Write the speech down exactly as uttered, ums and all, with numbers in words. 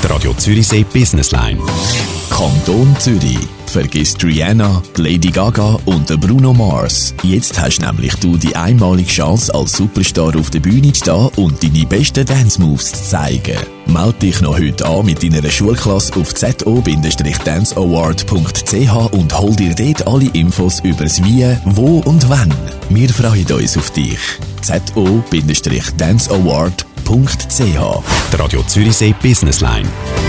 Der Radio Zürichsee Businessline. Kanton Zürich. Vergiss Rihanna, Lady Gaga und Bruno Mars. Jetzt hast nämlich du die einmalige Chance, als Superstar auf der Bühne zu stehen und deine besten Dance-Moves zu zeigen. Melde dich noch heute an mit deiner Schulklasse auf z o dance award punkt c h und hol dir dort alle Infos über das Wie, Wo und Wann. Wir freuen uns auf dich. z o dance award punkt c h Der Radio Zürichsee Businessline.